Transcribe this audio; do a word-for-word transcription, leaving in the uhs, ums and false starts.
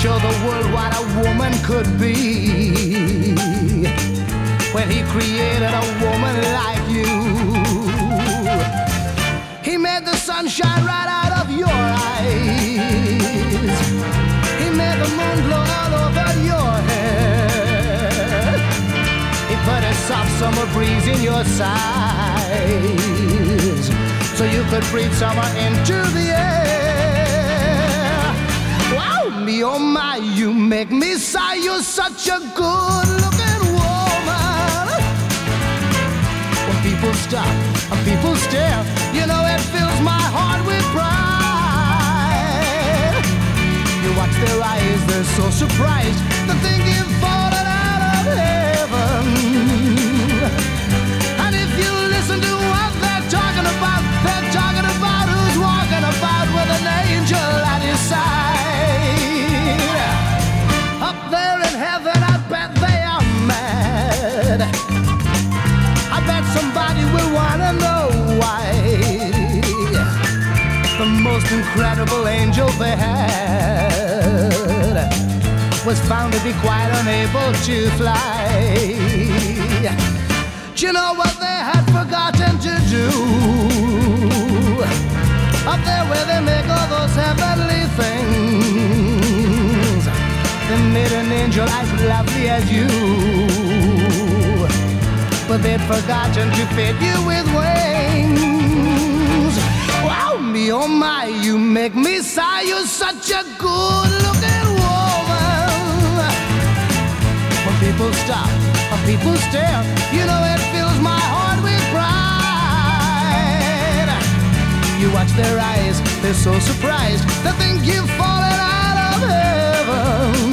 show the world what a woman could be. When he created a woman like you, he made the sun shine right out of your eyes. He made the moon blow all over your head. He put a soft summer breeze in your sighs, so you could breathe summer into the air. Wow, me, oh my, you make me sigh. You're such a good-looking woman. When people stop and people stare, you know it fills my heart with pride. You watch their eyes, they're so surprised, they think you've fallen out of heaven. And if you listen to what they're talking about, they're talking about who's walking about with an angel at his side. Up there in heaven, I bet they are mad. I bet somebody will wanna know why the most incredible angel they had was found to be quite unable to fly. Do you know what they had forgotten to do? Up there where they make all those heavenly things, they made an angel as lovely as you, but they'd forgotten to fit you with wings. Wow, me, oh my, you make me sigh. You're such a good-looking woman. When people stop, when people stare, you know it fills my heart with pride. You watch their eyes, they're so surprised, they think you've fallen out of heaven.